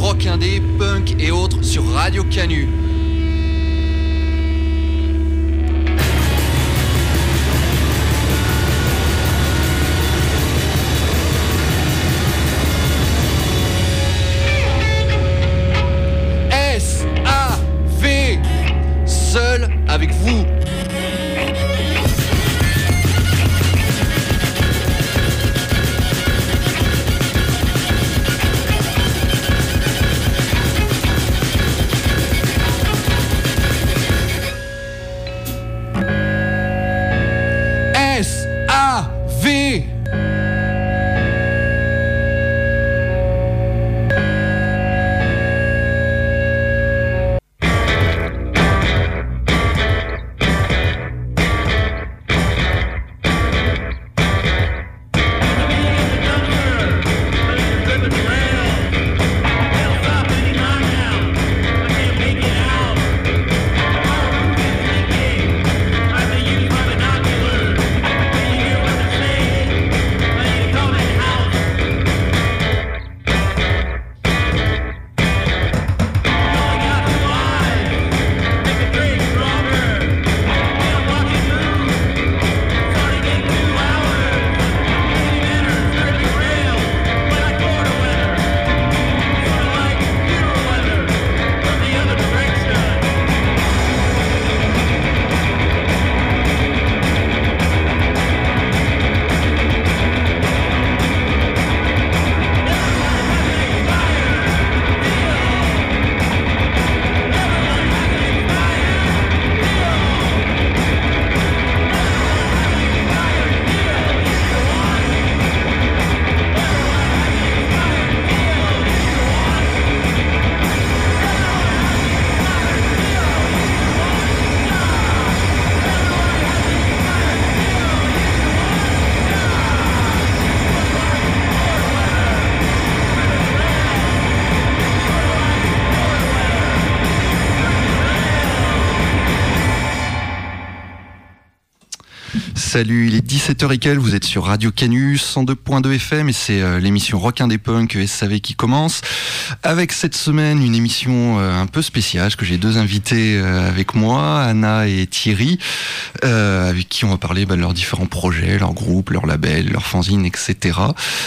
rock indé, punk et autres sur Radio Canu. S.A.V. Seul avec vous. S.A.V. Salut, il est 17h et quelques, vous êtes sur Radio Canu 102.2 FM et c'est l'émission Rock Indé Punk SAV qui commence. Avec cette semaine une émission un peu spéciale, parce que j'ai deux invités avec moi, Anna et Thierry, avec qui on va parler de leurs différents projets, leurs groupes, leurs labels, leurs fanzines, etc.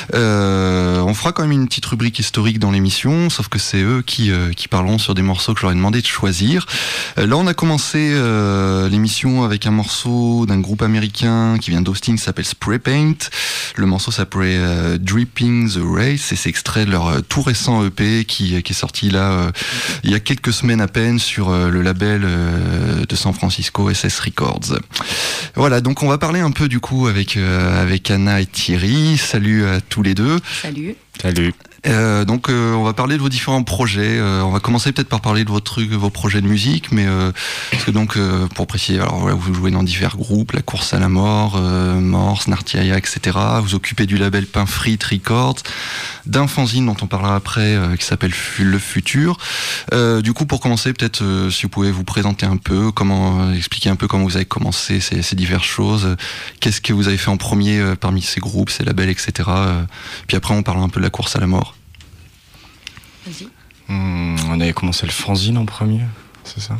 On fera quand même une petite rubrique historique dans l'émission, sauf que c'est eux qui parleront sur des morceaux que je leur ai demandé de choisir. Là on a commencé l'émission avec un morceau d'un groupe américain qui vient d'Austin, qui s'appelle Spray Paint. Le morceau s'appelait Dripping the Race et c'est extrait de leur tout récent EP qui est sorti là il y a quelques semaines à peine sur le label de San Francisco, SS Records. Voilà, donc on va parler un peu du coup avec Anna et Thierry. Salut à tous les deux. Salut. Salut. Donc on va parler de vos différents projets. On va commencer peut-être par parler de vos projets de musique, mais parce que donc pour préciser, alors voilà, vous jouez dans divers groupes, La Course à la Mort, Morse, Nartiaya, etc. Vous occupez du label Pinfrit Records, d'un fanzine dont on parlera après qui s'appelle Le Futur. Du coup, pour commencer, peut-être si vous pouvez vous présenter un peu, expliquer un peu comment vous avez commencé ces diverses choses. Qu'est-ce que vous avez fait en premier parmi ces groupes, ces labels, etc. Puis après, on parlera un peu de La Course à la Mort. Vas-y. On avait commencé le fanzine en premier, c'est ça ?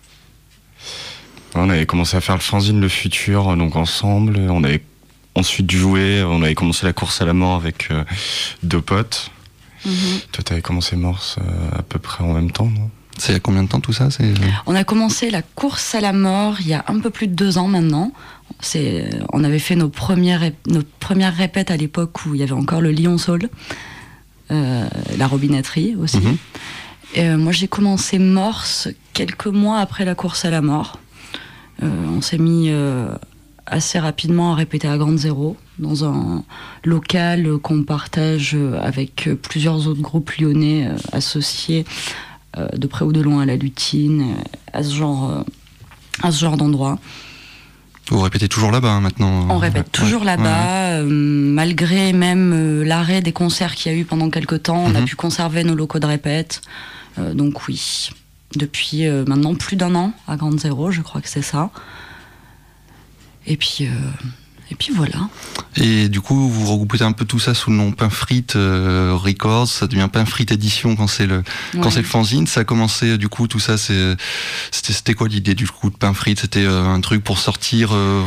On avait commencé à faire le fanzine Le Futur, donc ensemble. On avait ensuite joué, on avait commencé La Course à la Mort avec deux potes. Toi, t'avais commencé Morse à peu près en même temps, non ? C'est il y a combien de temps tout ça ? On a commencé La Course à la Mort il y a un peu plus de 2 ans maintenant. On avait fait nos premières répètes à l'époque où il y avait encore le Lion Soul. La robinetterie aussi. Et moi j'ai commencé Morse quelques mois après La Course à la Mort. On s'est mis assez rapidement à répéter à Grande Zéro dans un local qu'on partage avec plusieurs autres groupes lyonnais associés de près ou de loin à la Lutine, à ce genre d'endroit. Vous répétez toujours là-bas maintenant ? On répète toujours là-bas, malgré même l'arrêt des concerts qu'il y a eu pendant quelques temps, on a pu conserver nos locaux de répète. Donc oui, depuis maintenant plus d'1 an à Grande Zéro, je crois que c'est ça. Et puis Et puis voilà. Et du coup, vous regroupez un peu tout ça sous le nom Pain Frites Records. Ça devient Pain Frites Édition quand c'est le fanzine. Ça a commencé, du coup, tout ça, c'était quoi l'idée du coup de Pain Frites? C'était un truc pour sortir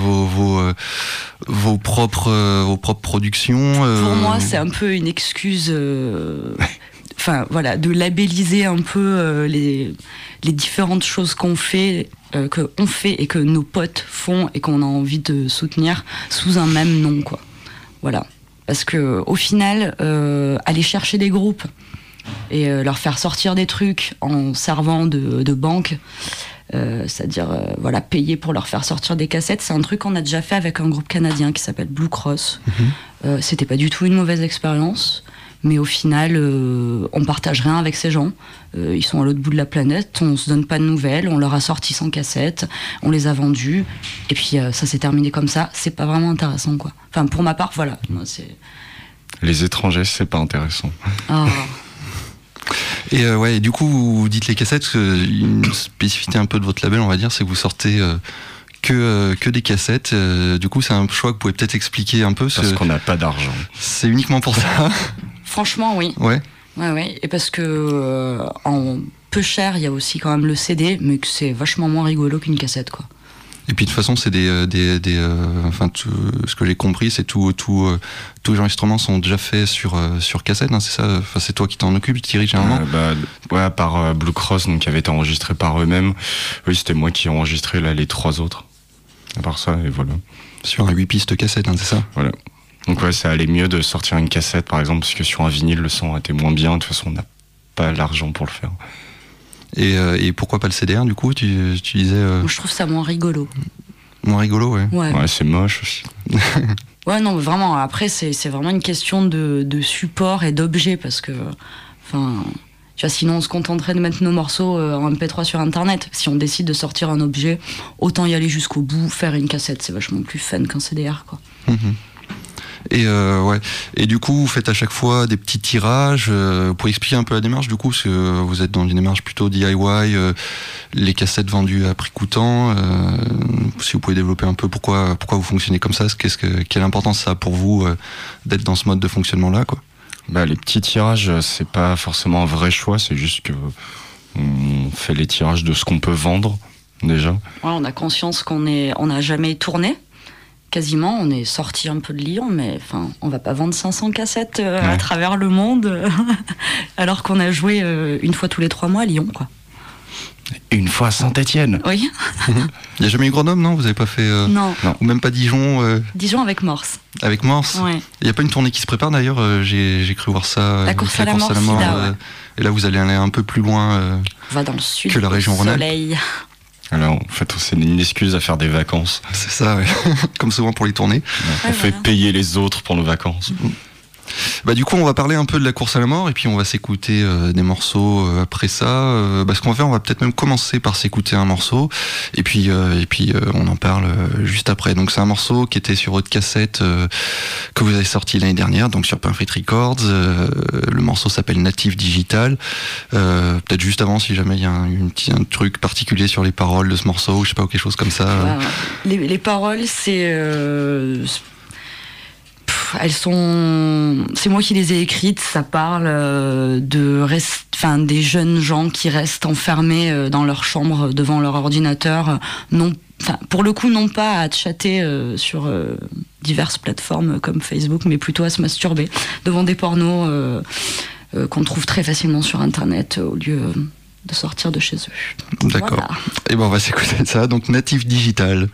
vos propres productions. Pour moi, c'est un peu une excuse. Enfin voilà, de labelliser un peu les différentes choses qu'on fait et que nos potes font et qu'on a envie de soutenir sous un même nom, quoi. Voilà. Parce que au final, aller chercher des groupes et leur faire sortir des trucs en servant de banque, c'est-à-dire voilà, payer pour leur faire sortir des cassettes, c'est un truc qu'on a déjà fait avec un groupe canadien qui s'appelle Blue Cross. C'était pas du tout une mauvaise expérience. Mais au final, on partage rien avec ces gens. Ils sont à l'autre bout de la planète, on se donne pas de nouvelles, on leur a sorti 100 cassettes, on les a vendues, et puis ça s'est terminé comme ça. C'est pas vraiment intéressant, quoi. Enfin, pour ma part, voilà. Moi, c'est... Les étrangers, c'est pas intéressant. Oh. Et ouais, du coup, vous dites les cassettes, une spécificité un peu de votre label, on va dire, c'est que vous sortez... Que des cassettes. Du coup, c'est un choix que vous pouvez peut-être expliquer un peu. Parce qu'on n'a pas d'argent. C'est uniquement pour ça. Franchement, oui. Ouais. Ouais. Et parce que en peu cher, il y a aussi quand même le CD, mais que c'est vachement moins rigolo qu'une cassette, quoi. Et puis de toute façon, c'est enfin, ce que j'ai compris, c'est tous les enregistrements sont déjà faits sur cassette, hein, c'est ça. Enfin, c'est toi qui t'en occupes, Thierry, généralement. Ouais, par Blue Cross, donc qui avait été enregistré par eux-mêmes. Oui, c'était moi qui ai enregistré là les 3 autres. À part ça, et voilà. Sur un 8 pistes cassette, hein, c'est ça. Voilà. Donc ouais, ça allait mieux de sortir une cassette, par exemple, parce que sur un vinyle, le son était moins bien. De toute façon, on n'a pas l'argent pour le faire. Et pourquoi pas le CDR, du coup, tu disais... Moi, je trouve ça moins rigolo. Moins rigolo, ouais. Ouais, c'est moche aussi. Ouais, non, mais vraiment, après, c'est vraiment une question de support et d'objet, parce que... Enfin... Tu vois, sinon on se contenterait de mettre nos morceaux en MP3 sur Internet. Si on décide de sortir un objet, autant y aller jusqu'au bout, faire une cassette, c'est vachement plus fun qu'un CDR, quoi. Et ouais. Et du coup, vous faites à chaque fois des petits tirages. Vous pouvez expliquer un peu la démarche, du coup, parce que vous êtes dans une démarche plutôt DIY, les cassettes vendues à prix coûtant. Si vous pouvez développer un peu pourquoi vous fonctionnez comme ça, quelle importance ça a pour vous d'être dans ce mode de fonctionnement-là, quoi. Les petits tirages, c'est pas forcément un vrai choix, c'est juste que on fait les tirages de ce qu'on peut vendre déjà. Ouais, on a conscience qu'on n'a jamais tourné. Quasiment, on est sorti un peu de Lyon, mais enfin, on va pas vendre 500 cassettes à travers le monde, alors qu'on a joué une fois tous les 3 mois à Lyon, quoi. Une fois à Saint-Étienne. Oui. Il n'y a jamais eu Grenoble, non? Vous avez pas fait... Non. Ou même pas Dijon Dijon avec Morse. Avec Morse. Ouais. Il n'y a pas une tournée qui se prépare d'ailleurs, j'ai cru voir ça. La course à la mort, ouais. Et là, vous allez aller un peu plus loin on va dans le sud, que la région Rhône-Alpes. Soleil. Alors, en fait, c'est une excuse à faire des vacances. C'est ça, ouais. Comme souvent pour les tournées. On fait payer les autres pour nos vacances. Du coup, on va parler un peu de la course à la mort et puis on va s'écouter des morceaux après ça. Ce qu'on va faire, on va peut-être même commencer par s'écouter un morceau et puis on en parle juste après. Donc c'est un morceau qui était sur votre cassette que vous avez sorti l'année dernière, donc sur Pain Frites Records. Le morceau s'appelle Native Digital. Peut-être juste avant, si jamais il y a un truc particulier sur les paroles de ce morceau, je sais pas, ou quelque chose comme ça. Les paroles, c'est moi qui les ai écrites. Ça parle des jeunes gens qui restent enfermés dans leur chambre devant leur ordinateur, pour le coup non pas à chatter sur diverses plateformes comme Facebook, mais plutôt à se masturber devant des pornos qu'on trouve très facilement sur Internet au lieu de sortir de chez eux. D'accord. Voilà. Et on va s'écouter ça. Donc Native Digital.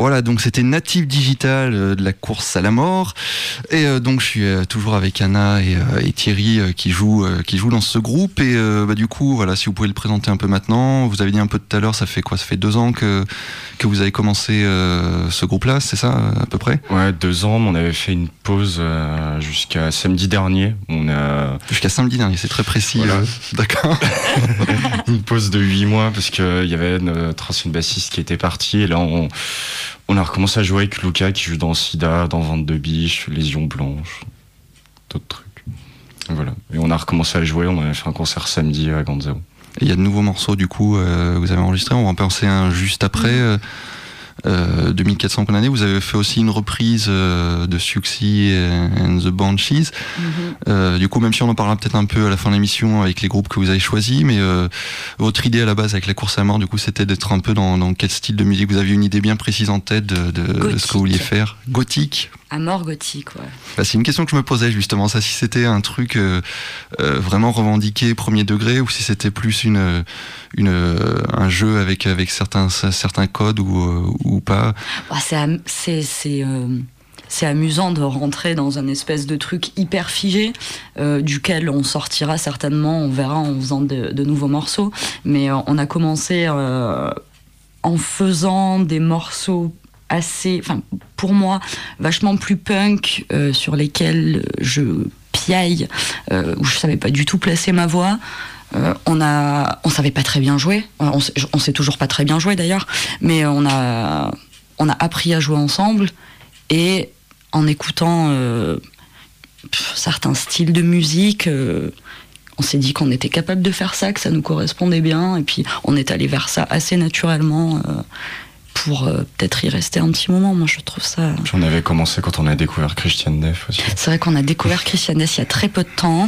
Voilà, donc c'était Native Digital de la course à la mort. Et donc je suis toujours avec Anna et Thierry qui jouent dans ce groupe. Et du coup, voilà, si vous pouvez le présenter un peu maintenant. Vous avez dit un peu tout à l'heure, ça fait quoi ? Ça fait 2 ans que vous avez commencé ce groupe-là, c'est ça à peu près ? Ouais, 2 ans, mais on avait fait une pause jusqu'à samedi dernier. Jusqu'à samedi dernier, c'est très précis. Voilà. D'accord. Une pause de 8 mois parce qu'il y avait notre ancienne bassiste qui était partie. Et là, on a recommencé à jouer avec Luca qui joue dans Sida, dans Vente de Biche, Lésion Blanche, d'autres trucs. Et voilà. Et on a recommencé à jouer, on avait fait un concert samedi à Ganzao. Il y a de nouveaux morceaux du coup vous avez enregistré, on va en penser un juste après. 2400 condamnés, vous avez fait aussi une reprise de Siouxsie and the Banshees. Du coup, même si on en parlera peut-être un peu à la fin de l'émission avec les groupes que vous avez choisis, mais votre idée à la base avec la course à mort, du coup, c'était d'être un peu dans quel style de musique ? Vous aviez une idée bien précise en tête de ce que vous vouliez faire ? Gothique ? À mort gothique, ouais. C'est une question que je me posais justement, ça, si c'était un truc vraiment revendiqué premier degré ou si c'était plus un jeu avec certains codes ou pas. C'est amusant de rentrer dans un espèce de truc hyper figé duquel on sortira certainement, on verra en faisant de nouveaux morceaux, mais on a commencé en faisant des morceaux pour moi, vachement plus punk, sur lesquels je piaille, où je savais pas du tout placer ma voix. On savait pas très bien jouer, on sait toujours pas très bien jouer d'ailleurs, mais on a appris à jouer ensemble, et en écoutant certains styles de musique, on s'est dit qu'on était capable de faire ça, que ça nous correspondait bien, et puis on est allé vers ça assez naturellement, pour peut-être y rester un petit moment. Moi, je trouve ça... Puis on avait commencé quand on a découvert Christian Def aussi. C'est vrai qu'on a découvert Christian Def il y a très peu de temps.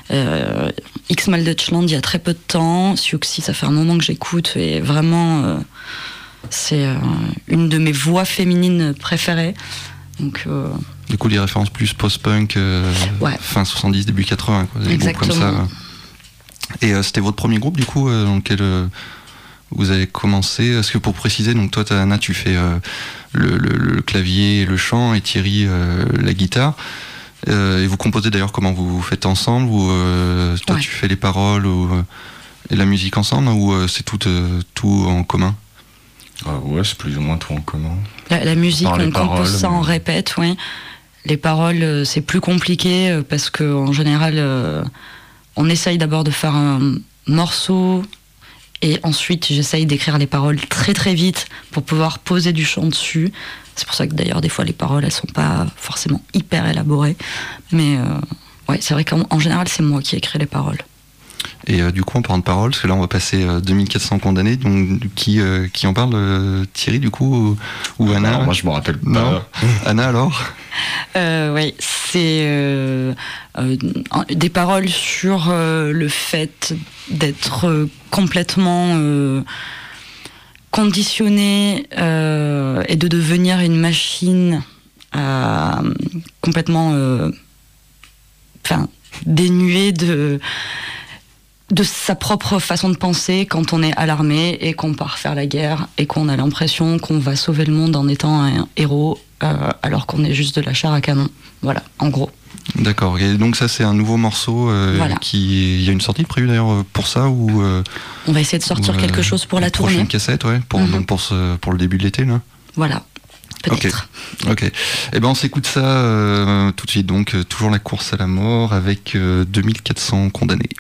X-Mal Deutschland il y a très peu de temps. Siouxsie, ça fait un moment que j'écoute, et vraiment, c'est une de mes voix féminines préférées. Donc, du coup, les références plus post-punk, ouais. Fin 70, début 80, quoi, des groupes Exactement. comme ça. Et c'était votre premier groupe, du coup, dans lequel... vous avez commencé, est-ce que pour préciser, donc toi Anna tu fais le clavier et le chant, et Thierry la guitare, et vous composez d'ailleurs comment vous faites ensemble, ou toi ouais. Tu fais les paroles et la musique ensemble, ou c'est tout en commun? Ouais, c'est plus ou moins tout en commun. La musique, on compose ça en mais... répète, oui. Les paroles, c'est plus compliqué parce qu'en général, on essaye d'abord de faire un morceau, et ensuite j'essaye d'écrire les paroles très très vite pour pouvoir poser du chant dessus. C'est pour ça que d'ailleurs des fois les paroles elles sont pas forcément hyper élaborées, mais ouais, c'est vrai qu'en général c'est moi qui écris les paroles. Et du coup en parlant de paroles, parce que là on va passer 2400 condamnés, donc qui en parle, Thierry du coup, ou Anna? Alors, moi je m'en rappelle pas. Non. Anna alors? Oui, c'est des paroles sur le fait d'être complètement conditionné et de devenir une machine complètement dénuée de sa propre façon de penser quand on est à l'armée et qu'on part faire la guerre et qu'on a l'impression qu'on va sauver le monde en étant un héros alors qu'on est juste de la chair à canon. Voilà, en gros. D'accord, et donc ça c'est un nouveau morceau voilà. Il y a une sortie prévue d'ailleurs pour ça, ou on va essayer de sortir quelque chose pour la tournée. Prochaine cassette, ouais, pour le début de l'été là. Voilà. Peut-être. Ok. Eh ben on s'écoute ça tout de suite. Donc toujours la course à la mort avec 2400 condamnés.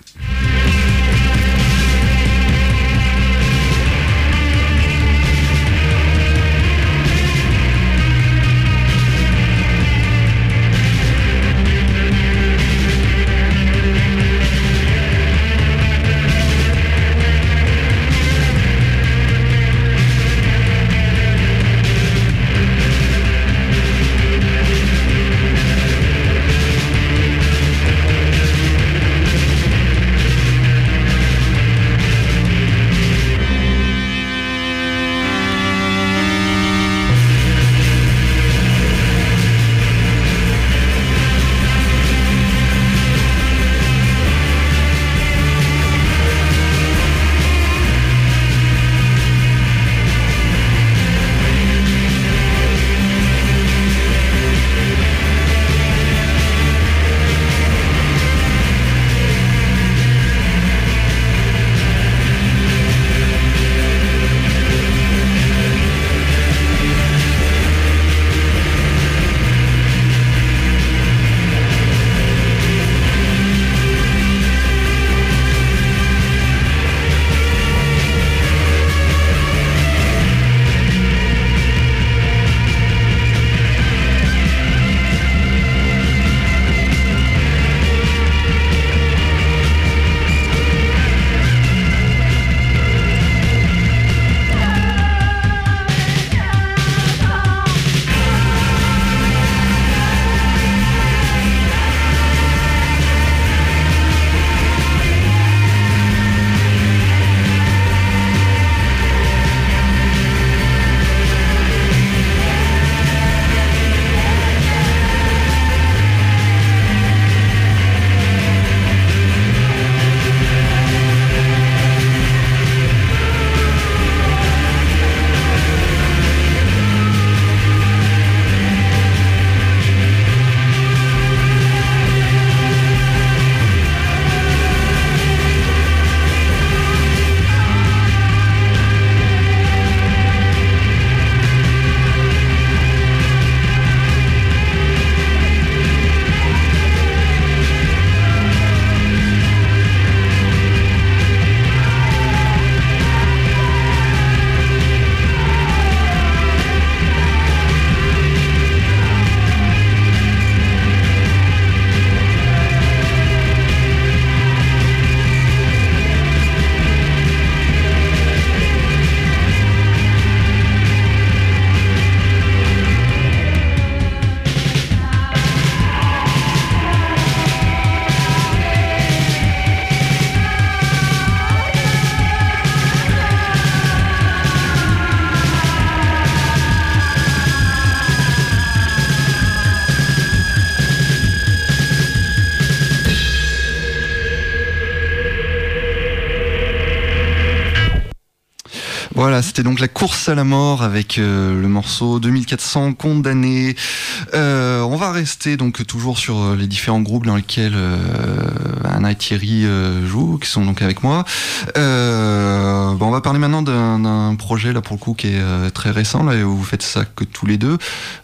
Voilà, c'était donc la course à la mort avec le morceau 2400 condamnés. On va rester donc toujours sur les différents groupes dans lesquels Anna et Thierry jouent, qui sont donc avec moi. On va parler maintenant d'un projet là pour le coup qui est très récent là, et où vous faites ça que tous les deux.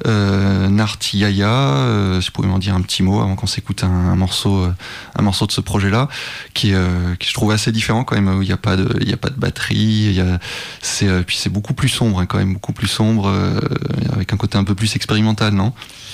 Nartiaya, si vous pouvez m'en dire un petit mot avant qu'on s'écoute un morceau de ce projet-là, qui je trouve assez différent quand même, où il n'y a pas de batterie, puis c'est beaucoup plus sombre, hein, quand même, beaucoup plus sombre, avec un côté un peu plus expérimental, non ?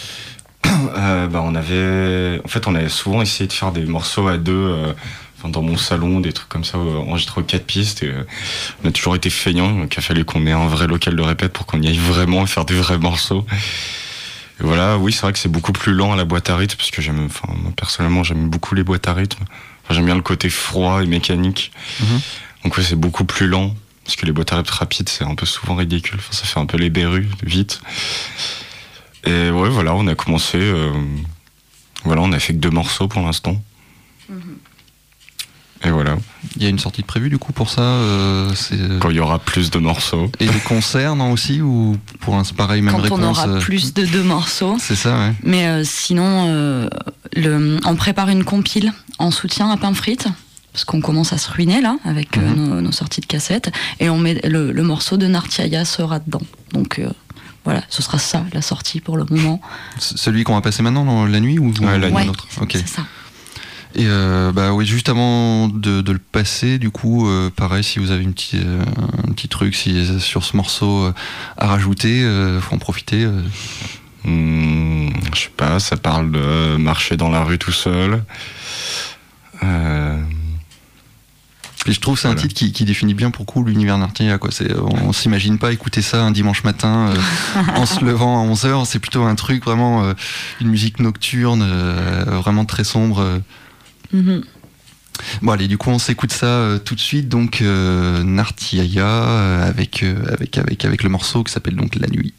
On avait souvent essayé de faire des morceaux à deux, dans mon salon, des trucs comme ça, enregistrés aux 4 pistes, et on a toujours été feignants, donc il a fallu qu'on ait un vrai local de répète pour qu'on y aille vraiment faire des vrais morceaux. Et voilà, oui, c'est vrai que c'est beaucoup plus lent à la boîte à rythme, parce que moi, personnellement, j'aime beaucoup les boîtes à rythme. J'aime bien le côté froid et mécanique. Donc ouais, c'est beaucoup plus lent, parce que les boîtes à rythme rapides, c'est un peu souvent ridicule. Ça fait un peu les berrues, vite. Et ouais, voilà, on a commencé... on a fait que 2 morceaux pour l'instant. Et voilà. Il y a une sortie de prévue du coup pour ça quand il y aura plus de morceaux. Et des concerts, non, aussi, ou pour un pareil, même quand réponse. Quand on aura plus de 2 morceaux. C'est ça, ouais. Mais sinon, on prépare une compile en soutien à Pain Frites, parce qu'on commence à se ruiner là, avec nos sorties de cassettes, et on met le morceau de Nartiaya sera dedans. Donc voilà, ce sera ça, la sortie pour le moment. Celui qu'on va passer maintenant, la nuit, ou la nuit, autre. Ok. C'est ça. Et oui, juste avant de le passer, du coup, pareil, si vous avez un petit truc sur ce morceau à rajouter, faut en profiter. Je sais pas, ça parle de marcher dans la rue tout seul. Et je trouve que c'est un titre qui définit bien pour le coup l'univers Nartiaya, quoi. On s'imagine pas écouter ça un dimanche matin en se levant à 11h, c'est plutôt un truc vraiment, une musique nocturne, vraiment très sombre. Bon allez, du coup on s'écoute ça tout de suite, donc Nartiaya avec le morceau qui s'appelle donc La Nuit.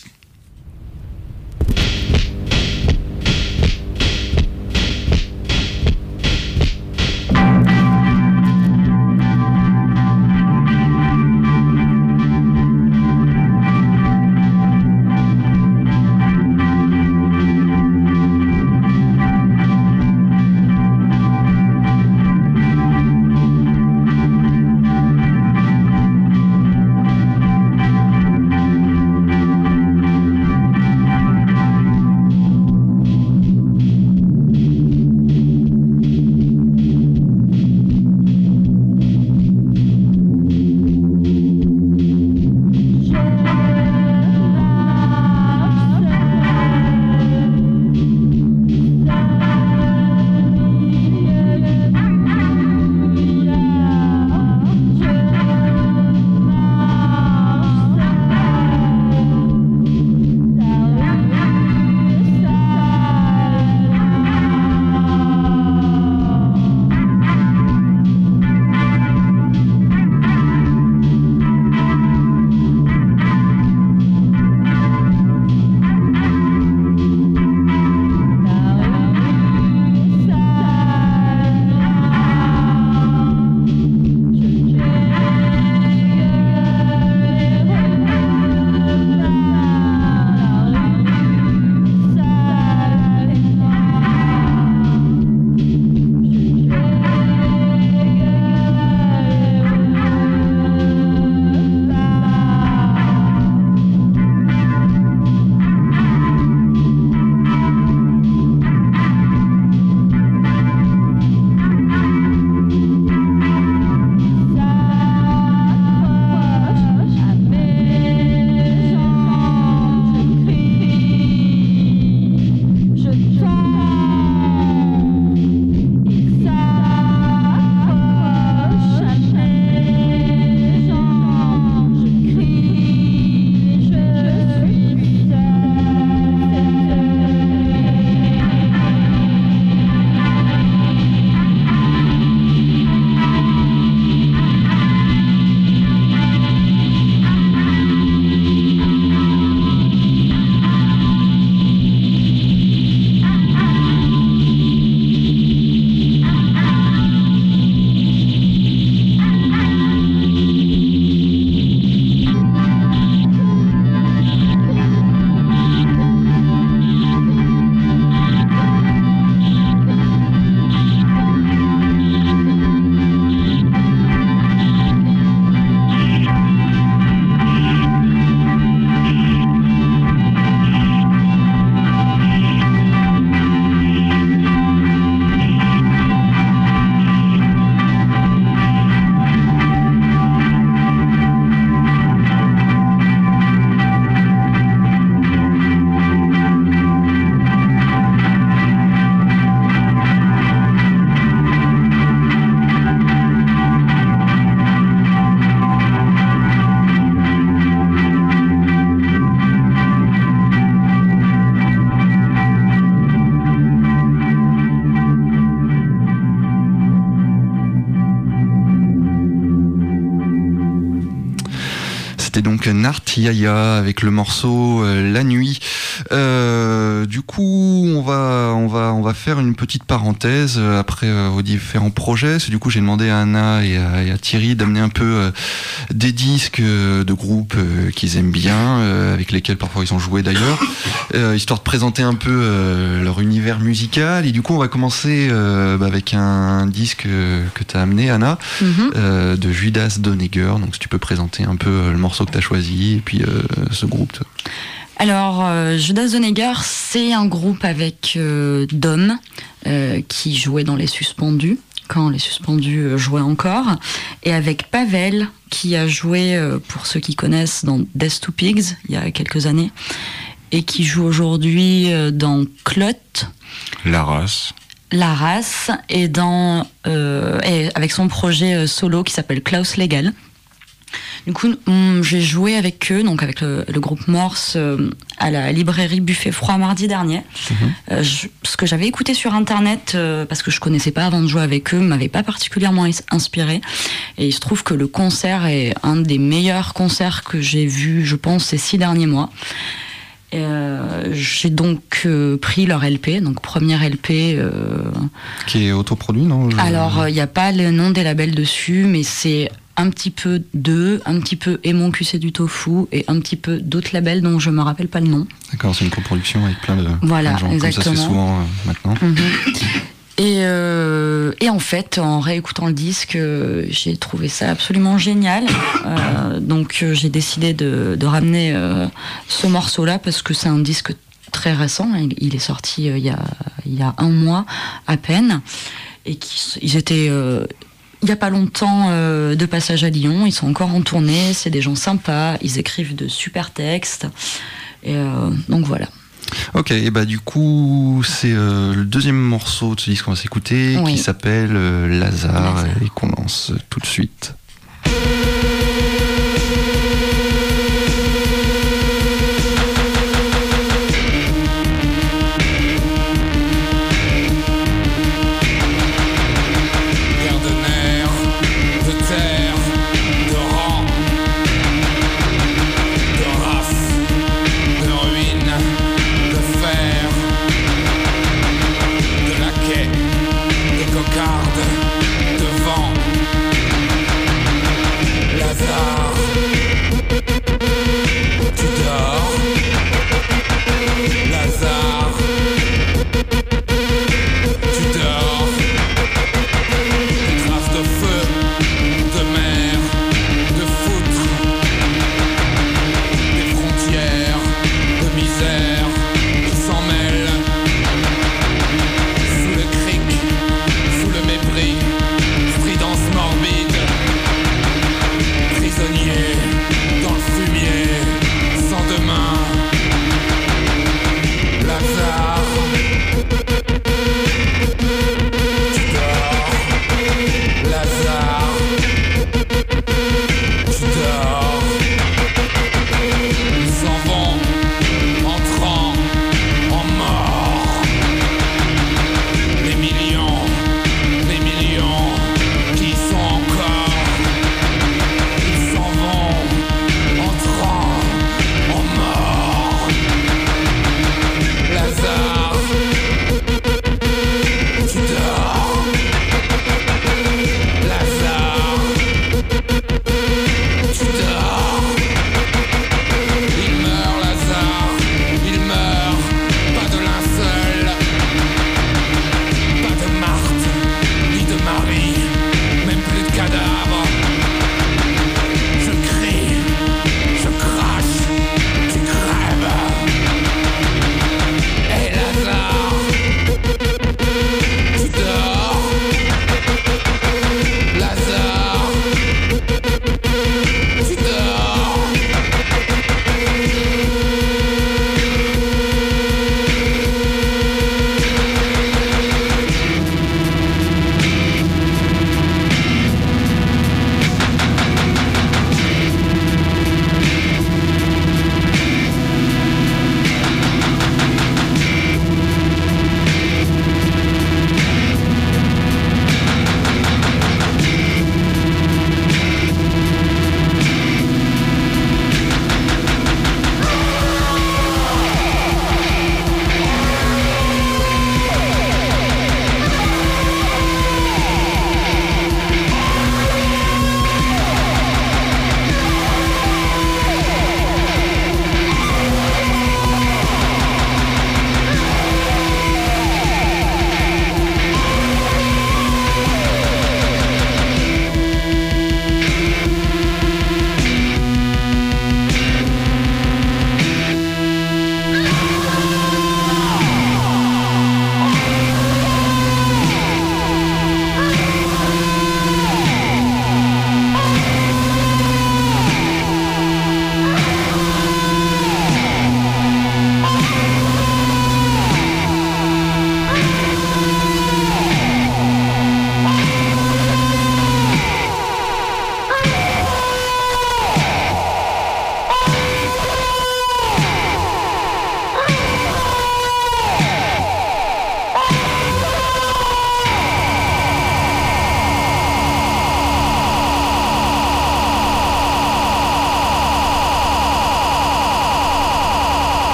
C'était donc Nart Yaya avec le morceau La Nuit. Du coup, on va faire une petite parenthèse après aux différents projets. Du coup, j'ai demandé à Anna et à Thierry d'amener un peu des disques de groupes qu'ils aiment bien, avec lesquels parfois ils ont joué d'ailleurs, histoire de présenter un peu leur univers musical. Et du coup, on va commencer avec un disque que tu as amené, Anna, de Judas Donegger. Donc, si tu peux présenter un peu le morceau que tu as choisi et puis ce groupe. Alors, Judas Donegger, c'est un groupe avec Dom, qui jouait dans Les Suspendus, quand Les Suspendus jouaient encore, et avec Pavel, qui a joué, pour ceux qui connaissent, dans Death to Pigs, il y a quelques années, et qui joue aujourd'hui dans Clot. La Race, et et avec son projet solo qui s'appelle Klaus Legal. Du coup, j'ai joué avec eux, donc avec le groupe Morse, à la librairie Buffet Froid mardi dernier. Ce que j'avais écouté sur internet, parce que je connaissais pas avant de jouer avec eux, m'avait pas particulièrement inspiré. Et il se trouve que le concert est un des meilleurs concerts que j'ai vus, je pense, ces 6 derniers mois. J'ai donc pris leur LP, donc première LP. Qui est autoproduit, non? Alors, il n'y a pas le nom des labels dessus, mais c'est un petit peu d'eux, un petit peu Et mon cul c'est du tofu, et un petit peu d'autres labels dont je me rappelle pas le nom. D'accord, c'est une coproduction avec plein de voilà, gens, exactement. comme ça c'est souvent maintenant. Et en fait, en réécoutant le disque, j'ai trouvé ça absolument génial. Donc j'ai décidé de ramener ce morceau-là parce que c'est un disque très récent. Il est sorti il y a 1 mois à peine. Et ils étaient... il n'y a pas longtemps de passage à Lyon, ils sont encore en tournée, c'est des gens sympas, ils écrivent de super textes, et donc voilà. Ok, et bah du coup c'est le deuxième morceau de ce disque qu'on va s'écouter, qui s'appelle Lazare, et qu'on lance tout de suite. De cocarde, de vent,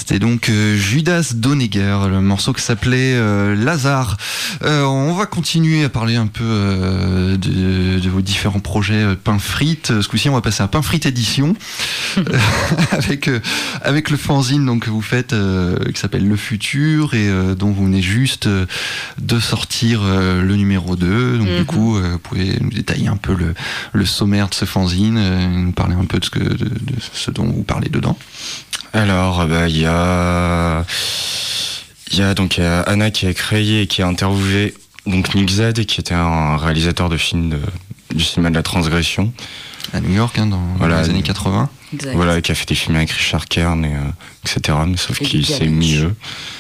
C'était donc Judas Donegger, le morceau qui s'appelait Lazare. On va continuer à parler un peu de vos différents projets Pain Frites. Ce coup-ci, on va passer à Pain Frites édition avec le fanzine donc, que vous faites qui s'appelle Le Futur et dont vous venez juste de sortir le numéro 2. Donc du coup, vous pouvez nous détailler un peu le sommaire de ce fanzine, nous parler un peu de ce dont vous parlez dedans. Alors, il y a donc Anna qui a créé et qui a interviewé donc Nick Z, qui était un réalisateur de films du cinéma de la transgression. À New York, dans les années 80. Exact. Voilà, qui a fait des films avec Richard Kern, etc. Mais sauf qu'il s'est mieux.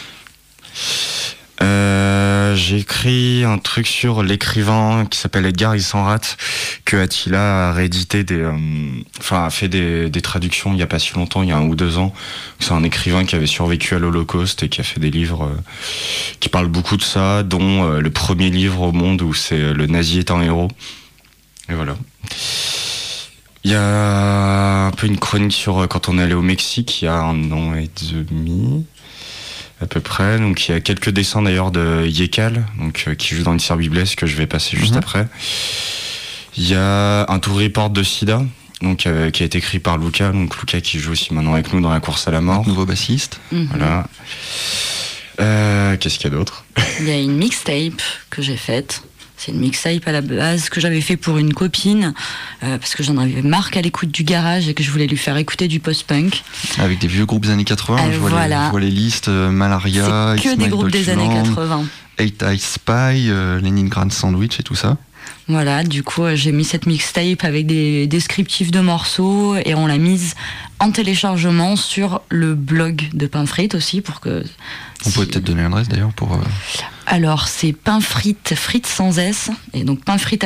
J'ai écrit un truc sur l'écrivain qui s'appelle Edgar Issenrat, que Attila a réédité a fait des traductions il y a pas si longtemps, il y a 1 ou 2 ans. C'est un écrivain qui avait survécu à l'Holocauste et qui a fait des livres qui parlent beaucoup de ça, dont le premier livre au monde où c'est Le nazi est un héros. Et voilà. Il y a un peu une chronique sur quand on est allé au Mexique il y a 1 an et demi. À peu près, donc il y a quelques dessins d'ailleurs de Yekal, donc qui joue dans une Serbiblesse que je vais passer juste après. Il y a un tour report de Sida, donc qui a été écrit par Luca, donc Luca qui joue aussi maintenant avec nous dans la course à la mort. Nouveau bassiste. Voilà. Qu'est-ce qu'il y a d'autre ? Il y a une mixtape que j'ai faite. C'est une mixtape à la base que j'avais fait pour une copine parce que j'en avais marre qu'à l'écoute du garage et que je voulais lui faire écouter du post-punk. Avec des vieux groupes des années 80, je vois les listes, Malaria, c'est que des groupes des années 80. Eight Eye Spy, Leningrad Sandwich et tout ça. Voilà, du coup j'ai mis cette mixtape avec des descriptifs de morceaux et on l'a mise en téléchargement sur le blog de Pain Frites aussi pour que... On pourrait peut-être donner l'adresse d'ailleurs pour... Alors c'est Pain Frites, frites sans S, et donc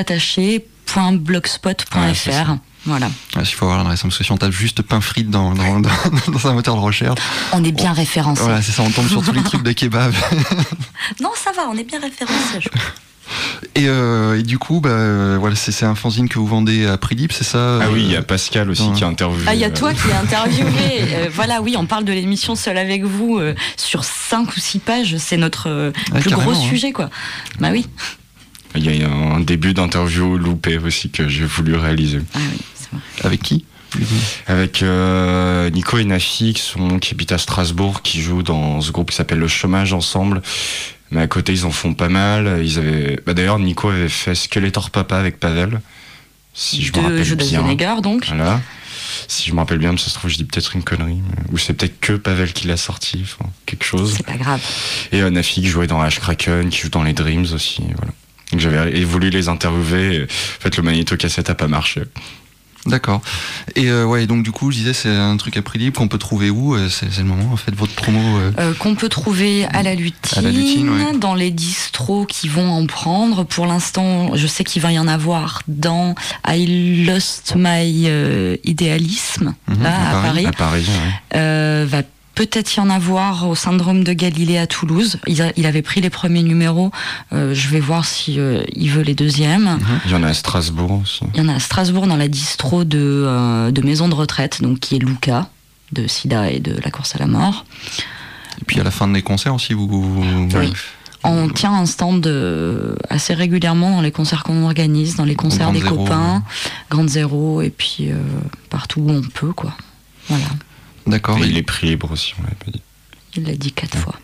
painfritesattaché.blogspot.fr. Voilà. Il faut avoir l'adresse, parce que si on tape juste Pain Frites dans un moteur de recherche... On est bien référencé. Voilà, c'est ça, on tombe sur tous les trucs de kebab. Non, ça va, on est bien référencé, je crois. Et du coup, voilà, c'est un fanzine que vous vendez à prix libre, c'est ça ? Ah oui, il y a Pascal aussi qui a interviewé. Ah, il y a toi qui a interviewé. Voilà, oui, on parle de l'émission Seul avec vous sur 5 ou 6 pages. C'est notre plus gros sujet, quoi. Bah oui. Il y a un début d'interview loupé aussi que j'ai voulu réaliser. Ah oui, c'est vrai. Avec qui ? Avec Nico et Nafi qui habitent à Strasbourg, qui jouent dans ce groupe qui s'appelle Le Chômage Ensemble. Mais à côté, ils en font pas mal. D'ailleurs, Nico avait fait Skeletor Papa avec Pavel. Si je me rappelle bien. Judas Donegger, donc. Voilà. Si je me rappelle bien, mais ça se trouve, je dis peut-être une connerie. Ou c'est peut-être que Pavel qui l'a sorti. Enfin, quelque chose. C'est pas grave. Et Nafi qui jouait dans H-Kraken, qui joue dans les Dreams aussi. Voilà. Donc j'avais voulu les interviewer. En fait, le magnéto-cassette a pas marché. D'accord. Et donc du coup, je disais, c'est un truc à prix libre qu'on peut trouver où ? C'est le moment, en fait, votre promo qu'on peut trouver à la Lutine, dans les distros qui vont en prendre. Pour l'instant, je sais qu'il va y en avoir dans I Lost My Idealism, là, à Paris. Va peut-être y en avoir au Syndrome de Galilée à Toulouse. Il avait pris les premiers numéros. Je vais voir si il veut les deuxièmes. Il y en a à Strasbourg aussi. Il y en a à Strasbourg dans la distro de maison de retraite, donc qui est Luca, de Sida et de la course à la mort. Et puis à la fin des concerts aussi, oui. On tient un stand assez régulièrement dans les concerts qu'on organise, dans les concerts des copains, Grande Zéro, et puis partout où on peut, quoi. Voilà. D'accord. Et il est prix libre aussi, on l'avait pas dit. Il l'a dit 4 fois.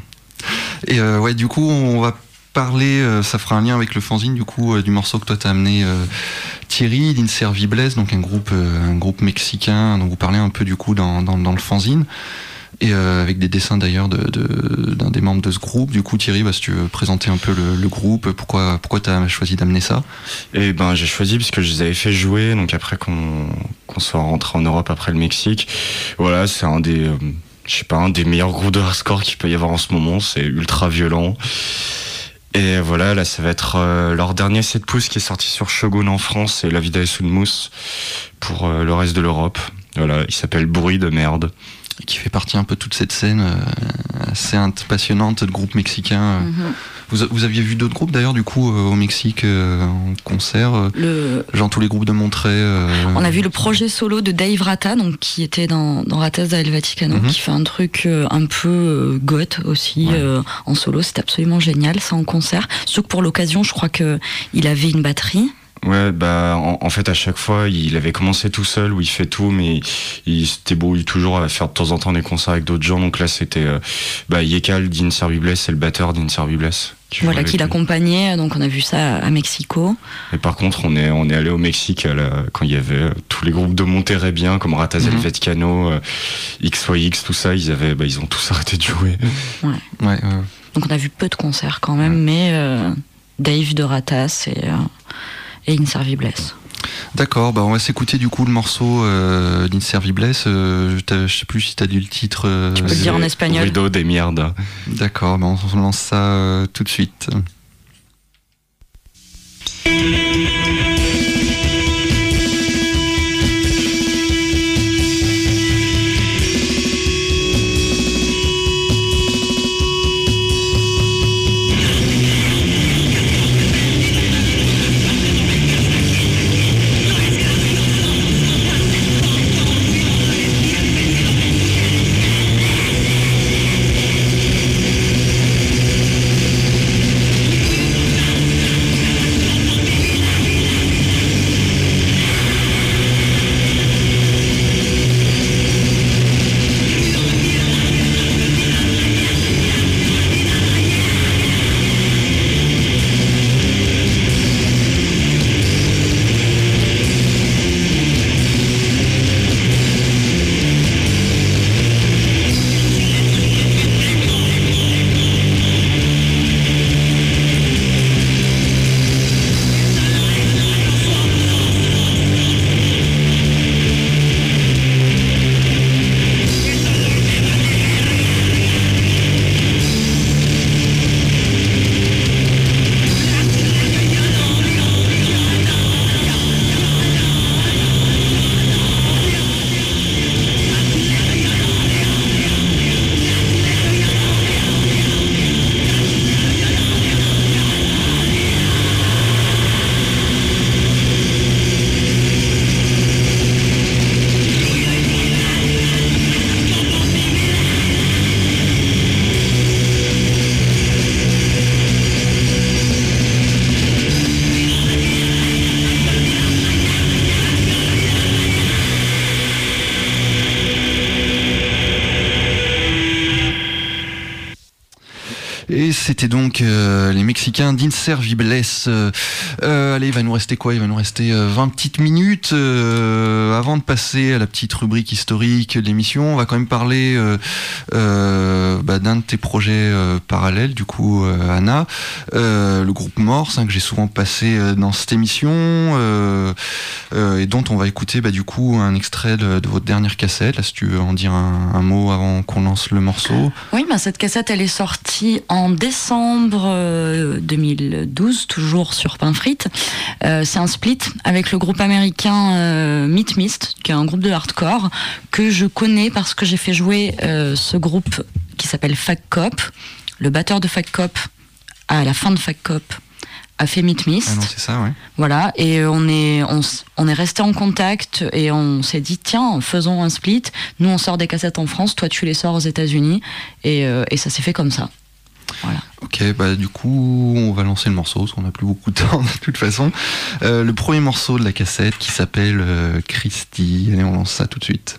Et du coup, on va parler, ça fera un lien avec le fanzine, du coup, du morceau que toi t'as amené, Thierry, d'Inservibles, donc un groupe mexicain, dont vous parlez un peu du coup dans le fanzine. Et avec des dessins d'ailleurs d'un des membres de ce groupe. Du coup, Thierry, si tu veux présenter un peu le groupe, pourquoi tu as choisi d'amener ça ? Eh ben, j'ai choisi parce que je les avais fait jouer, donc après qu'on soit rentré en Europe après le Mexique. Voilà, c'est un des meilleurs groupes de hardcore qu'il peut y avoir en ce moment. C'est ultra violent. Et voilà, là, ça va être leur dernier 7 pouces qui est sorti sur Shogun en France et La Vida es un Mousse pour le reste de l'Europe. Voilà, il s'appelle Bruit de merde. Qui fait partie un peu de toute cette scène assez passionnante de groupe mexicain. Vous aviez vu d'autres groupes d'ailleurs du coup au Mexique en concert, genre tous les groupes de Monterrey. On a vu le projet solo de Dave Rata, donc qui était dans Ratas del Vaticano, qui fait un truc un peu goth aussi en solo. C'était absolument génial, ça en concert. Surtout que pour l'occasion, je crois que il avait une batterie. Ouais, bah en fait à chaque fois il avait commencé tout seul où il fait tout, mais il se débrouille toujours à faire de temps en temps des concerts avec d'autres gens. Donc là c'était Yekal d'Inservibles, c'est le batteur d'Inservibles. Voilà, qui l'accompagnait, donc on a vu ça à Mexico. Et par contre on est allé au Mexique quand il y avait tous les groupes de Monterrey bien, comme Ratas del Vaticano, XYX, tout ça, ils ont tous arrêté de jouer. Ouais. Donc on a vu peu de concerts quand même, mais Dave de Ratas et Inservibles. D'accord, on va s'écouter du coup le morceau d'Inservibles. Je sais plus si t'as dit le titre. Tu peux le dire en espagnol. Ruido de mierda. D'accord, on lance ça tout de suite. Et c'était donc les Mexicains d'Inservibles. Allez, il va nous rester quoi ? Il va nous rester 20 petites minutes avant de passer à la petite rubrique historique de l'émission. On va quand même parler d'un de tes projets parallèles, du coup, Anna, le groupe Morse, que j'ai souvent passé dans cette émission et dont on va écouter du coup un extrait de votre dernière cassette. Là, si tu veux en dire un mot avant qu'on lance le morceau. Oui, cette cassette, elle est sortie en décembre 2012, toujours sur Pain Frites. C'est un split avec le groupe américain Meat Mist, qui est un groupe de hardcore que je connais parce que j'ai fait jouer ce groupe qui s'appelle Fag Cop. Le batteur de Fag Cop, à la fin de Fag Cop, a fait Meat Mist. Ah non, c'est ça, ouais. Voilà, et on est resté en contact et on s'est dit tiens, faisons un split. Nous on sort des cassettes en France, toi tu les sors aux États-Unis et ça s'est fait comme ça. Voilà. Ok, du coup, on va lancer le morceau, parce qu'on n'a plus beaucoup de temps de toute façon. Le premier morceau de la cassette qui s'appelle Christy. Allez, on lance ça tout de suite.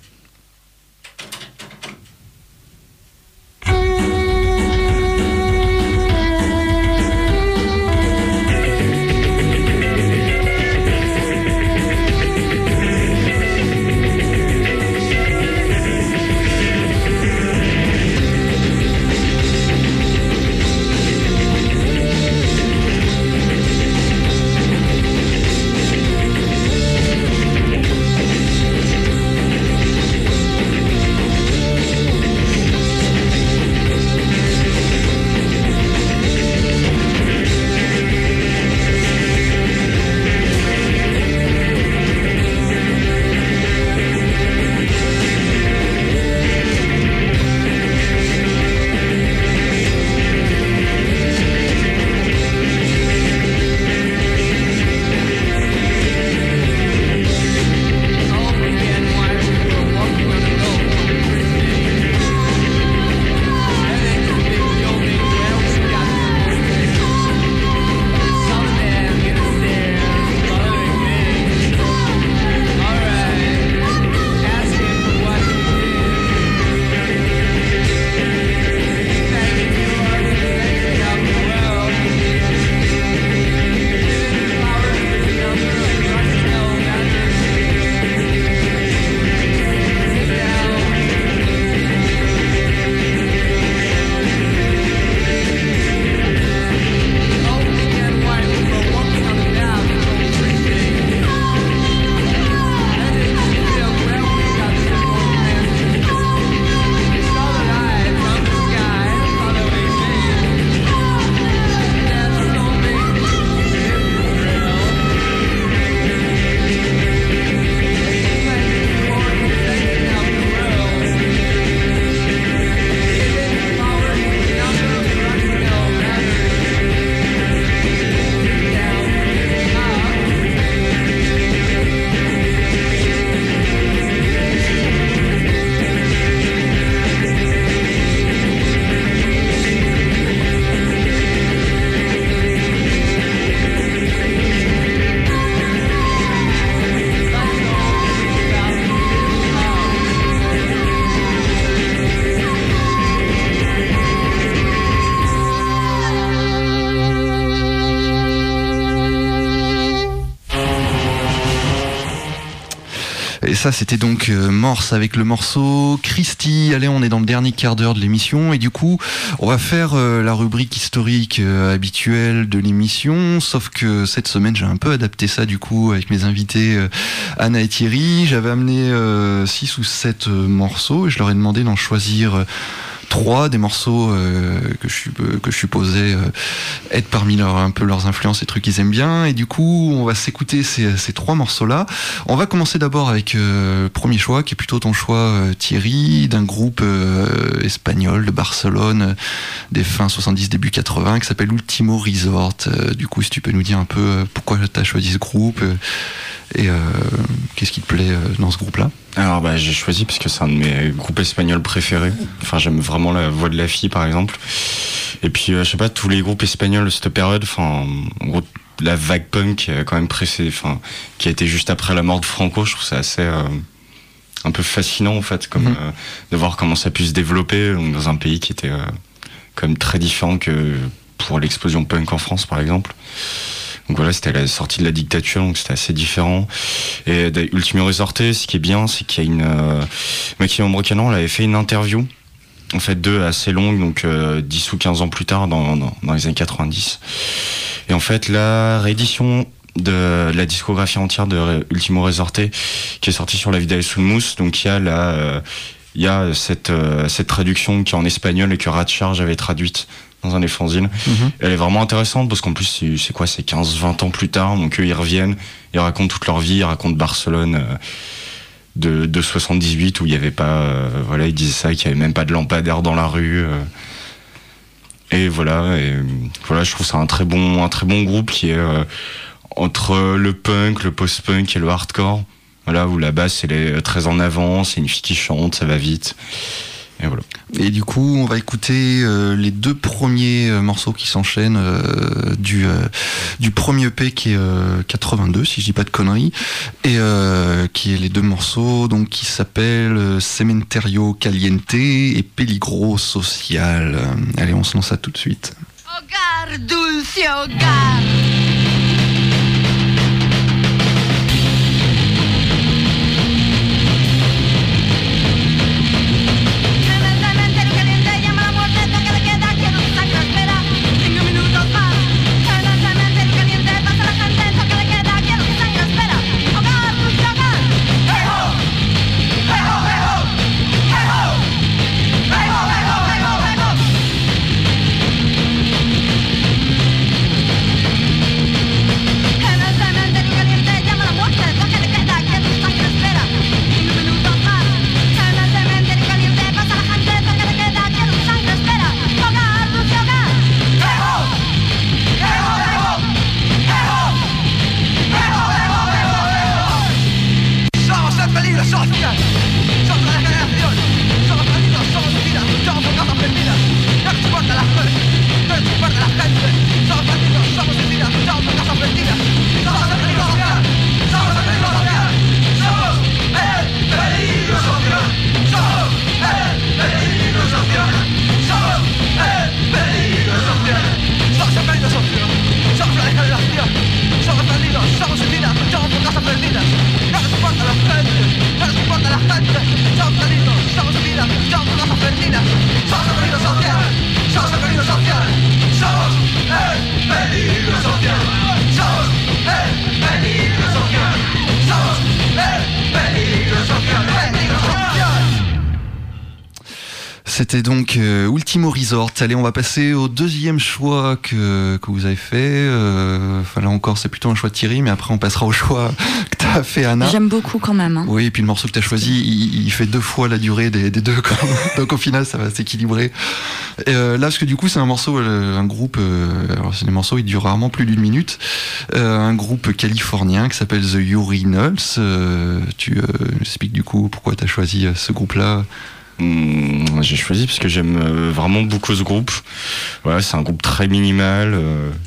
Ça, c'était donc Morse avec le morceau Christy. Allez, on est dans le dernier quart d'heure de l'émission et du coup, on va faire la rubrique historique habituelle de l'émission, sauf que cette semaine, j'ai un peu adapté ça du coup avec mes invités Anna et Thierry. J'avais amené 6 ou 7 morceaux et je leur ai demandé d'en choisir 3 des morceaux que je supposais être parmi un peu leurs influences et trucs qu'ils aiment bien, et du coup on va s'écouter ces 3 morceaux là. On va commencer d'abord avec premier choix qui est plutôt ton choix Thierry, d'un groupe espagnol de Barcelone des fins 70 début 80 qui s'appelle Ultimo Resort. Du coup si tu peux nous dire un peu pourquoi tu as choisi ce groupe et qu'est-ce qui te plaît dans ce groupe là. Alors j'ai choisi parce que c'est un de mes groupes espagnols préférés. Enfin, j'aime vraiment la voix de la fille par exemple. Et puis je sais pas, tous les groupes espagnols de cette période, enfin en gros la vague punk qui a quand même précédé, enfin qui a été juste après la mort de Franco, je trouve ça assez un peu fascinant en fait, comme de voir comment ça a pu se développer donc, dans un pays qui était quand même très différent que pour l'explosion punk en France par exemple. Donc voilà, c'était la sortie de la dictature, donc c'était assez différent. Et Ultimo Resort, ce qui est bien, c'est qu'il y a une Maximum Brocanan, elle avait fait une interview, en fait 2 assez longues, donc 10 ou 15 ans plus tard, dans les années 90. Et en fait, la réédition de la discographie entière de Ultimo Resort, qui est sortie sur la Vida El Sulmus, donc il y a cette traduction qui est en espagnol et que Ratcharge avait traduite dans un des fanzines. Elle est vraiment intéressante parce qu'en plus c'est 15-20 ans plus tard, donc eux ils reviennent, ils racontent toute leur vie, ils racontent Barcelone de 78 où il y avait pas voilà, ils disaient ça, qu'il y avait même pas de lampadaire dans la rue et voilà, je trouve ça un très bon groupe qui est entre le punk, le post-punk et le hardcore, voilà, où la basse elle est très en avant, c'est une fille qui chante, ça va vite. Et voilà. Et du coup, on va écouter les 2 premiers morceaux qui s'enchaînent du premier EP qui est 82, si je dis pas de conneries, et qui est les 2 morceaux donc qui s'appellent Cementerio Caliente et Peligro Social. Allez, on se lance ça tout de suite. Hogar, dulce hogar. C'était donc Ultimo Resort. Allez, on va passer au 2e choix que vous avez fait. Enfin, là encore, c'est plutôt un choix de Thierry, mais après on passera au choix que tu as fait, Anna. J'aime beaucoup quand même. Hein. Oui, et puis le morceau que tu as choisi, il fait 2 fois la durée des 2. Donc au final, ça va s'équilibrer. Là, parce que du coup, c'est un morceau, un groupe, alors c'est des morceaux, ils durent rarement plus d'1 minute. Un groupe californien qui s'appelle The Urinals. Tu expliques du coup pourquoi tu as choisi ce groupe-là. J'ai choisi parce que j'aime vraiment beaucoup ce groupe. Voilà, c'est un groupe très minimal.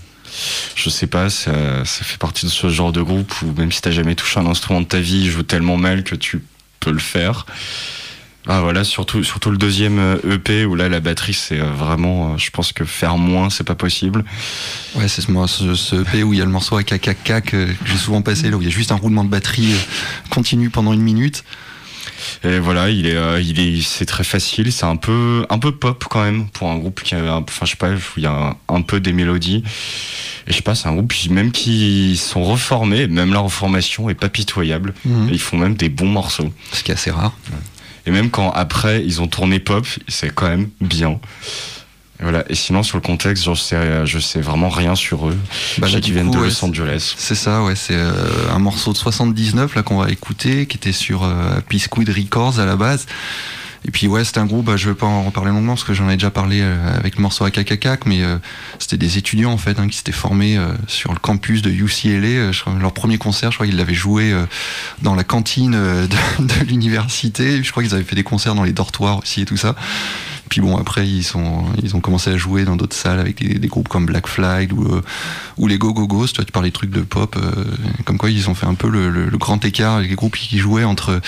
Je sais pas, ça fait partie de ce genre de groupe où même si t'as jamais touché un instrument de ta vie, il joue tellement mal que tu peux le faire. Ah voilà, surtout le deuxième EP où là la batterie c'est vraiment, je pense que faire moins c'est pas possible. Ouais, c'est ce EP où il y a le morceau AKKK que j'ai souvent passé, là où il y a juste un roulement de batterie continu pendant 1 minute. Et voilà, c'est très facile, c'est un peu pop quand même pour un groupe qui a, enfin je sais pas, où il y a un peu des mélodies. Et je sais pas, c'est un groupe même qui sont reformés, même la reformation est pas pitoyable. Et ils font même des bons morceaux. Ce qui est assez rare. Et même quand après ils ont tourné pop, c'est quand même bien. Et voilà. Et sinon sur le contexte, je sais vraiment rien sur eux. Je sais qu'ils viennent de Los Angeles. C'est ça, ouais. C'est un morceau de 79 là qu'on va écouter, qui était sur Happy Squid Records à la base. Et puis ouais, c'était un groupe, je vais pas en reparler longuement parce que j'en ai déjà parlé avec le morceau AKKK, mais c'était des étudiants en fait qui s'étaient formés sur le campus de UCLA. Leur premier concert, je crois qu'ils l'avaient joué dans la cantine de l'université. Je crois qu'ils avaient fait des concerts dans les dortoirs aussi et tout ça. Puis bon, après ils ont commencé à jouer dans d'autres salles avec des groupes comme Black Flag ou les Go Go Go's. Tu parlais de trucs de pop, comme quoi ils ont fait un peu le grand écart avec les groupes qui jouaient entre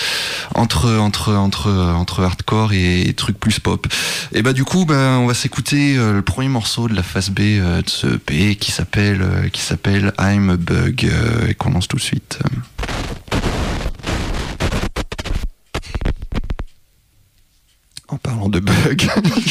hardcore et trucs plus pop. Et bah du coup, on va s'écouter le premier morceau de la phase B de ce EP qui s'appelle I'm a Bug et qu'on lance tout de suite. En parlant de bug.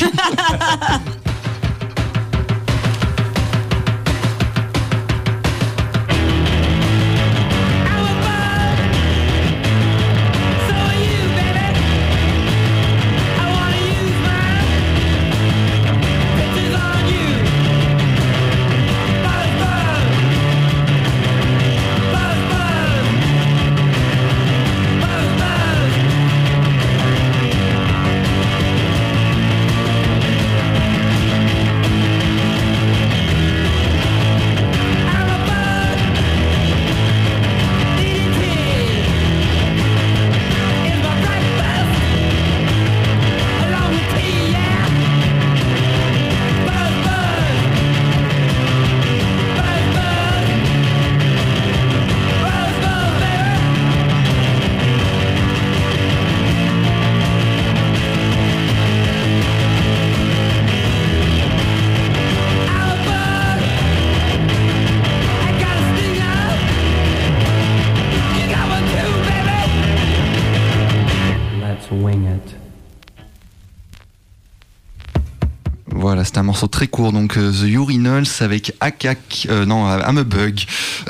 Voilà, c'est un morceau très court, donc The Urinals avec I'm a Bug.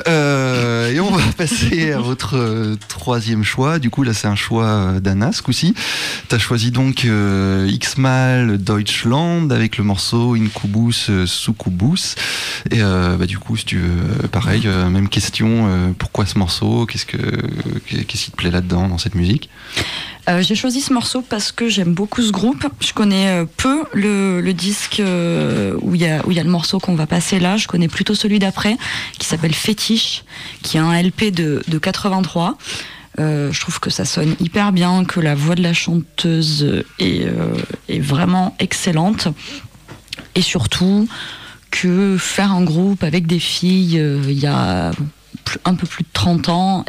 Et on va passer à votre troisième choix. Du coup, là, c'est un choix d'Anna, ce coup-ci. T'as choisi donc X-Mal Deutschland avec le morceau Incubus Succubus. Et du coup, si tu veux, pareil, même question, pourquoi ce morceau ? Qu'est-ce qui te plaît là-dedans, dans cette musique ? J'ai choisi ce morceau parce que j'aime beaucoup ce groupe. Je connais peu le disque où il y a le morceau qu'on va passer là. Je connais plutôt celui d'après, qui s'appelle Fétiche, qui est un LP de 83. Je trouve que ça sonne hyper bien, que la voix de la chanteuse est vraiment excellente. Et surtout, que faire un groupe avec des filles il y a un peu plus de 30 ans,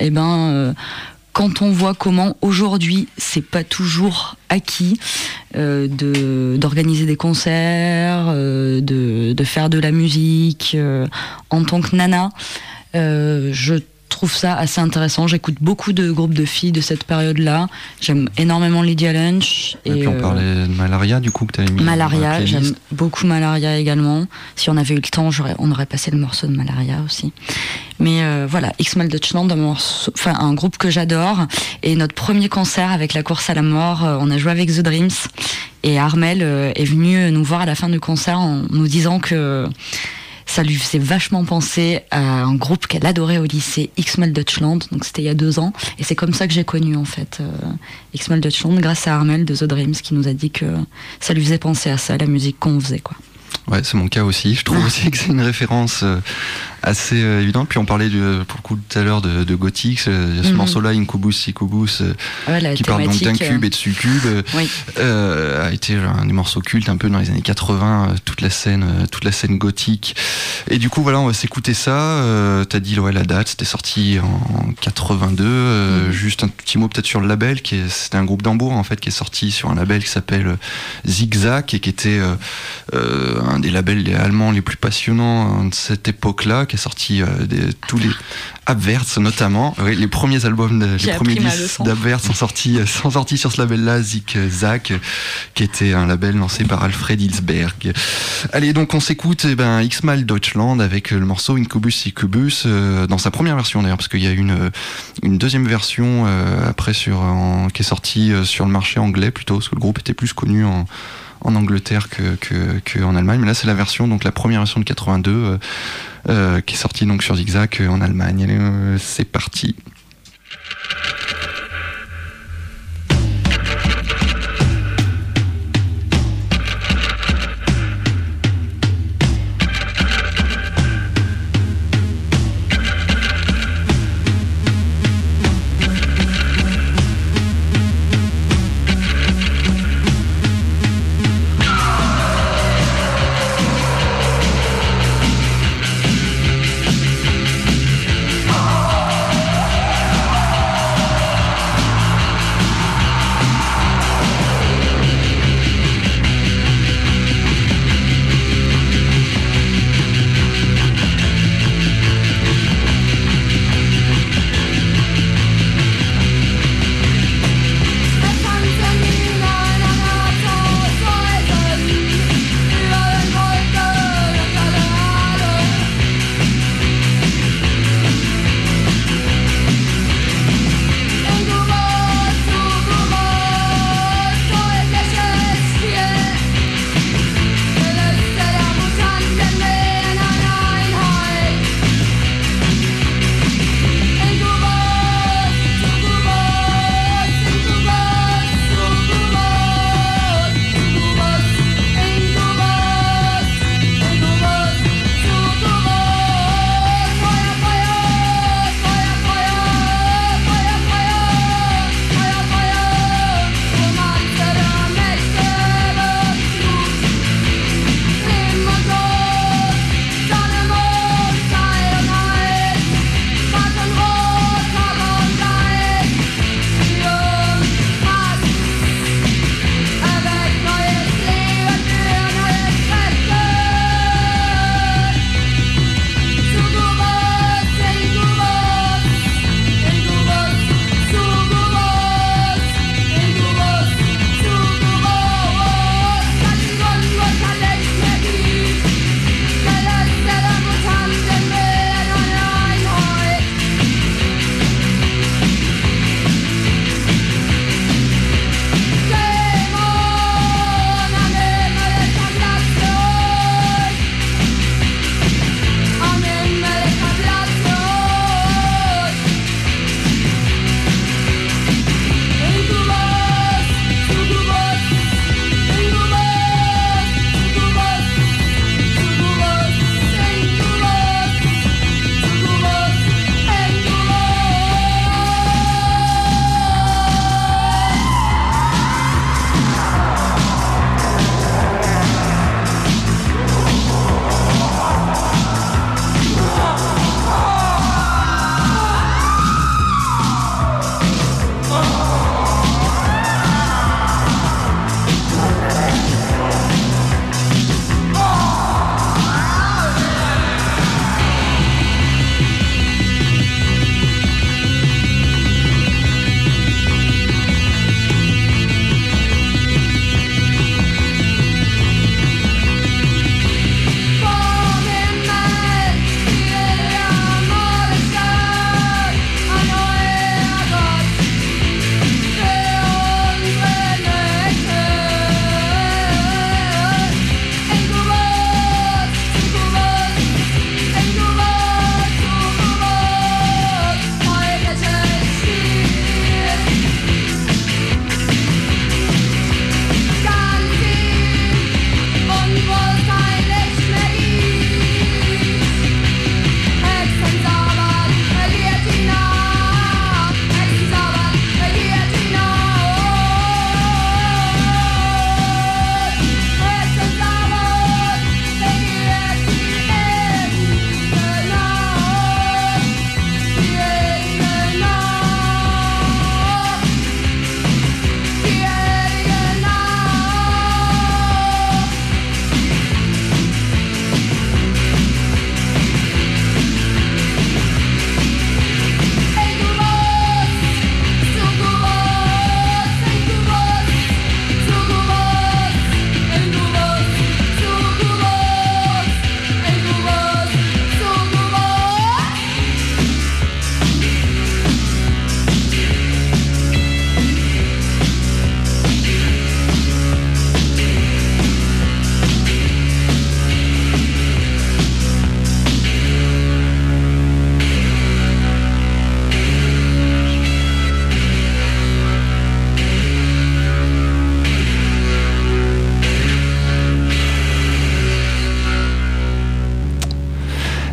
quand on voit comment aujourd'hui c'est pas toujours acquis d'organiser des concerts, de faire de la musique en tant que nana, je trouve ça assez intéressant. J'écoute beaucoup de groupes de filles de cette période-là. J'aime énormément Lydia Lunch. Et puis on parlait de Malaria, du coup, que tu avais mis. Malaria, j'aime beaucoup Malaria également. Si on avait eu le temps, on aurait passé le morceau de Malaria aussi. Mais voilà, X-Mal Deutschland, un groupe que j'adore. Et notre premier concert avec la course à la mort, on a joué avec The Dreams. Et Armel est venu nous voir à la fin du concert en nous disant que ça lui faisait vachement penser à un groupe qu'elle adorait au lycée, X-Mal Deutschland. Donc c'était il y a 2 ans. Et c'est comme ça que j'ai connu en fait X-Mal Deutschland, grâce à Armel de The Dreams, qui nous a dit que ça lui faisait penser à ça, la musique qu'on faisait, quoi. Ouais, c'est mon cas aussi. Je trouve aussi que c'est une référence assez évidente. Puis on parlait pour le coup tout à l'heure de gothique. Ce morceau-là, Incubus Succubus, qui parle donc d'incube et de succube, a été un des morceaux cultes un peu dans les années 80, toute la scène gothique. Et du coup, voilà, on va s'écouter ça. T'as dit la date, c'était sorti en 82. Juste un petit mot peut-être sur le label, c'était un groupe d'Hambourg en fait qui est sorti sur un label qui s'appelle Zigzag et qui était un des labels allemands les plus passionnants de cette époque-là, qui a sorti tous les Abwärts notamment. Oui, les premiers albums, les premiers disques d'Abwärts sont sortis sur ce label-là, Zigzag, qui était un label lancé par Alfred Hilsberg. Allez, donc on s'écoute X-Mal Deutschland avec le morceau Incubus Succubus, dans sa première version d'ailleurs, parce qu'il y a une deuxième version après qui est sortie sur le marché anglais plutôt, parce que le groupe était plus connu en Angleterre que en Allemagne, mais là c'est la première version de 82 qui est sortie donc sur Zigzag en Allemagne. Allez, c'est parti.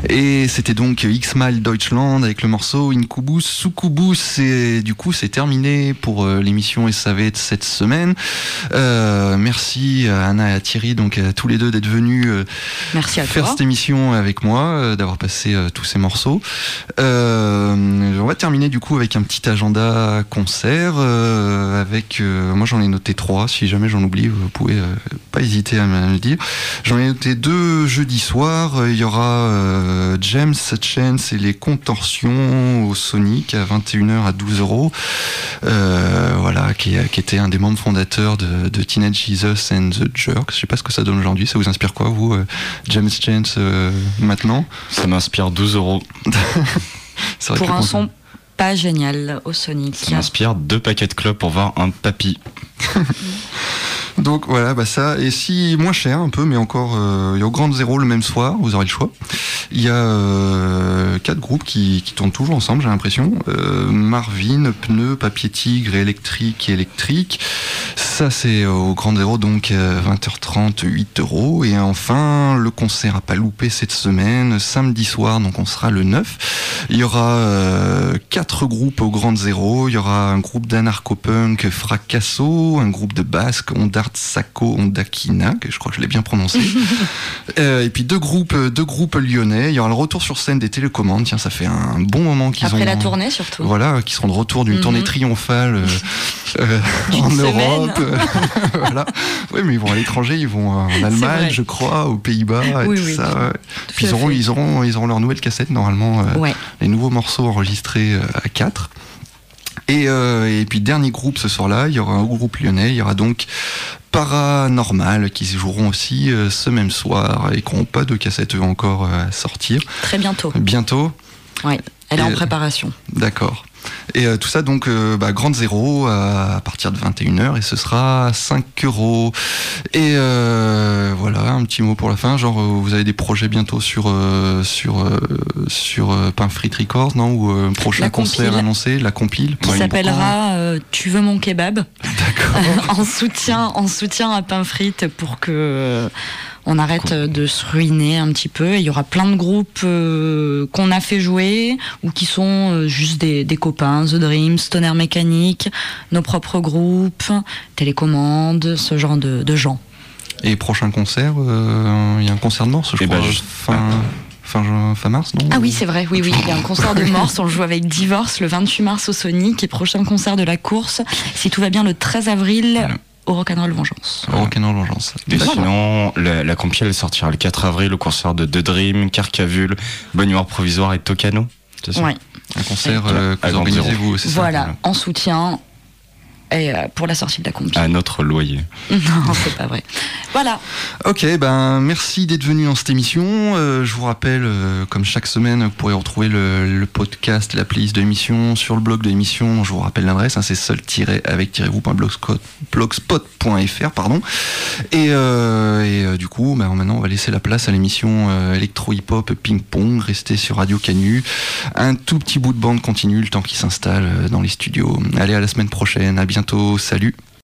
Et c'était donc X-Mile Deutschland avec le morceau Incubus Succubus. Et du coup, c'est terminé pour l'émission SAV de cette semaine. Merci à Anna et à Thierry, donc à tous les deux d'être venus faire cette émission avec moi, d'avoir passé tous ces morceaux. On va terminer du coup avec un petit agenda concert avec moi j'en ai noté 3, si jamais j'en oublie vous pouvez pas hésiter à me le dire. J'en ai noté 2 jeudi soir. Il y aura James Chance et les Contorsions au Sonic à 21h à 12€. Voilà, qui était un des membres fondateurs de Teenage Jesus and the Jerks. Je sais pas ce que ça donne aujourd'hui. Ça vous inspire quoi, vous, James Chance, maintenant? Ça m'inspire 12€. Pour un son pas génial au Sonic. Ça m'inspire 2 paquets de clopes pour voir un papy. Donc voilà, ça, et si moins cher un peu, mais encore, il y a au Grand Zéro le même soir, vous aurez le choix. Il y a 4 groupes qui tournent toujours ensemble, j'ai l'impression. Marvin, Pneu, Papier Tigre, Électrique et Électrique. Ça, c'est au Grand Zéro, donc 20h30, 8€. Et enfin, le concert à pas louper cette semaine, samedi soir, donc on sera le 9. Il y aura 4 groupes au Grand Zéro. Il y aura un groupe d'anarcho-punk, Fracasso, un groupe de basque, Ondar Sako Ondakina, que je crois que je l'ai bien prononcé. Et puis deux groupes lyonnais. Il y aura le retour sur scène des Télécommandes. Tiens, ça fait un bon moment qu'ils Après la tournée surtout. Voilà, qui seront de retour d'une tournée triomphale en Europe. Voilà. Oui, mais ils vont à l'étranger, ils vont en Allemagne, je crois, aux Pays-Bas, et tout ça. Ouais. Puis ils auront leur nouvelle cassette normalement, les nouveaux morceaux enregistrés à 4. Et puis dernier groupe ce soir-là, il y aura un groupe lyonnais, il y aura donc Paranormal qui se joueront aussi ce même soir et qui n'ont pas de cassette encore à sortir. Très bientôt. Bientôt. Oui, elle est en préparation. D'accord. Et tout ça donc Grand Zéro à partir de 21h et ce sera 5€. Et voilà, un petit mot pour la fin, genre vous avez des projets bientôt sur Pain Frites Records, non, ou un prochain concert annoncé, la compile qui s'appellera Tu veux mon kebab. D'accord. en soutien à Pain Frites pour que on arrête de se ruiner un petit peu. Il y aura plein de groupes qu'on a fait jouer ou qui sont juste des copains, The Dream, Stoner Mécanique, nos propres groupes, Télécommande, ce genre de gens. Et prochain concert, il y a un concert de Morse, je crois, fin mars, non? Ah oui, c'est vrai, oui, il y a un concert de Morse, on joue avec Divorce le 28 mars au Sonic, et prochain concert de la course, si tout va bien, le 13 avril... au Rock'n'Roll Vengeance. Au Rock'n'Roll Vengeance. Et sinon, la compil elle sortira le 4 avril au concert de The Dream, Carcavule, Bonne Humeur Provisoire et Tocano. C'est ça. Ouais. Un concert que vous organisez vous, c'est ça? Voilà, en soutien et pour la sortie de la compil. À notre loyer. Non, c'est pas vrai. Voilà. Ok, merci d'être venu dans cette émission. Je vous rappelle, comme chaque semaine, vous pourrez retrouver le podcast, la playlist de l'émission sur le blog de l'émission. Je vous rappelle l'adresse, c'est seul-avec-vous.blogspot.fr, pardon. Et du coup, maintenant, on va laisser la place à l'émission électro-hip-hop ping-pong. Restez sur Radio Canu. Un tout petit bout de bande continue le temps qu'il s'installe dans les studios. Allez, à la semaine prochaine. À bientôt. Salut.